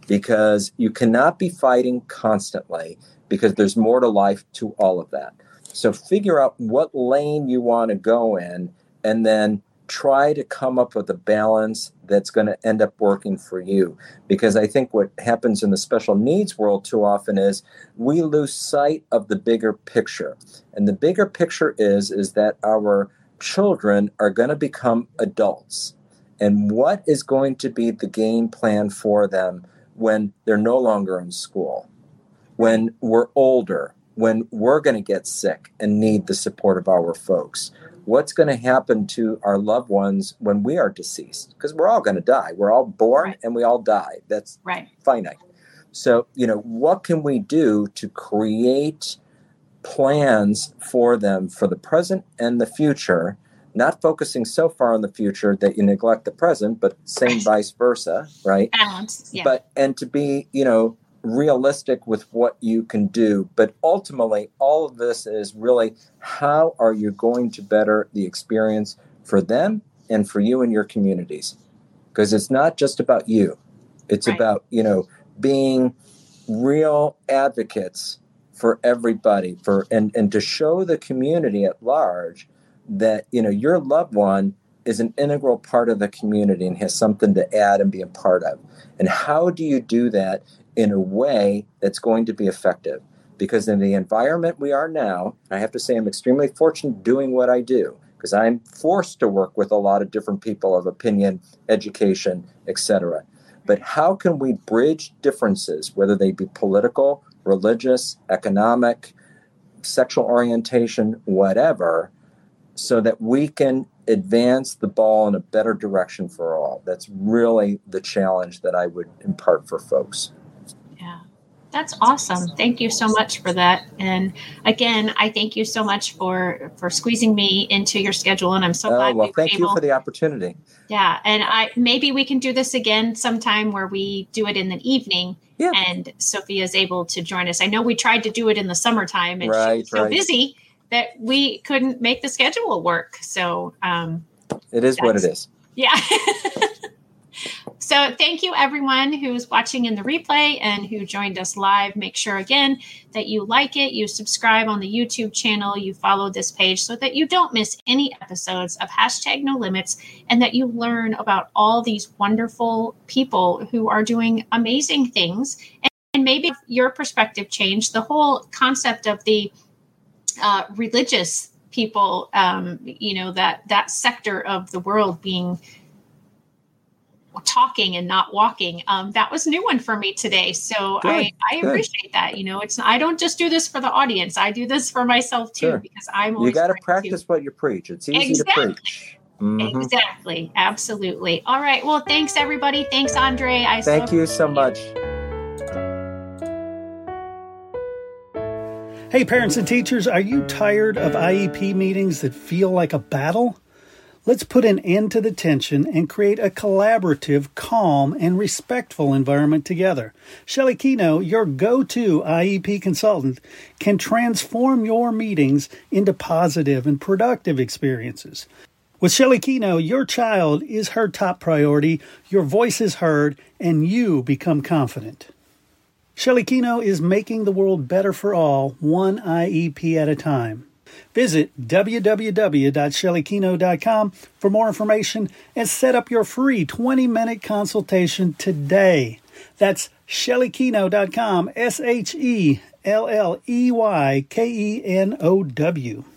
because you cannot be fighting constantly, because there's more to life to all of that. So figure out what lane you want to go in, and then try to come up with a balance that's going to end up working for you. Because I think what happens in the special needs world too often is we lose sight of the bigger picture. And the bigger picture is that our children are going to become adults. And what is going to be the game plan for them when they're no longer in school, when we're older, when we're going to get sick and need the support of our folks? What's going to happen to our loved ones when we are deceased? Because we're all going to die. We're all born and we all die. That's finite. So, what can we do to create plans for them for the present and the future, not focusing so far on the future that you neglect the present, but same vice versa, right? Balance, yeah. But, and to be, realistic with what you can do. But ultimately, all of this is really, how are you going to better the experience for them and for you and your communities? Because it's not just about you. It's about, being real advocates for everybody, and to show the community at large that, your loved one is an integral part of the community and has something to add and be a part of. And how do you do that in a way that's going to be effective? Because in the environment we are now, I have to say I'm extremely fortunate doing what I do, because I'm forced to work with a lot of different people of opinion, education, etc. But how can we bridge differences, whether they be political, religious, economic, sexual orientation, whatever, so that we can advance the ball in a better direction for all? That's really the challenge that I would impart for folks. Yeah, that's awesome. Thank you so much for that. And again, I thank you so much for squeezing me into your schedule. And I'm so glad. Well, thank you for the opportunity. Yeah. And maybe we can do this again sometime where we do it in the evening. Yeah. And Sophia is able to join us. I know we tried to do it in the summertime, and she was so busy that we couldn't make the schedule work. So it is what it is. Yeah. So thank you, everyone who's watching in the replay and who joined us live. Make sure, again, that you like it, you subscribe on the YouTube channel, you follow this page so that you don't miss any episodes of #No Limits, and that you learn about all these wonderful people who are doing amazing things. And maybe your perspective changed. The whole concept of the religious people, that sector of the world being talking and not walking. That was a new one for me today. So I appreciate that. I don't just do this for the audience. I do this for myself too, because I'm always. You got to practice what you preach. It's easy to preach. Mm-hmm. Exactly. Absolutely. All right. Well, thanks everybody. Thanks, Andre. Thank you so much. Hey, parents and teachers, are you tired of IEP meetings that feel like a battle? Let's put an end to the tension and create a collaborative, calm, and respectful environment together. Shelley Keno, your go-to IEP consultant, can transform your meetings into positive and productive experiences. With Shelley Keno, your child is her top priority, your voice is heard, and you become confident. Shelley Keno is making the world better for all, one IEP at a time. Visit www.shelleykeno.com for more information and set up your free 20-minute consultation today. That's shelleykeno.com, SHELLEYKENOW.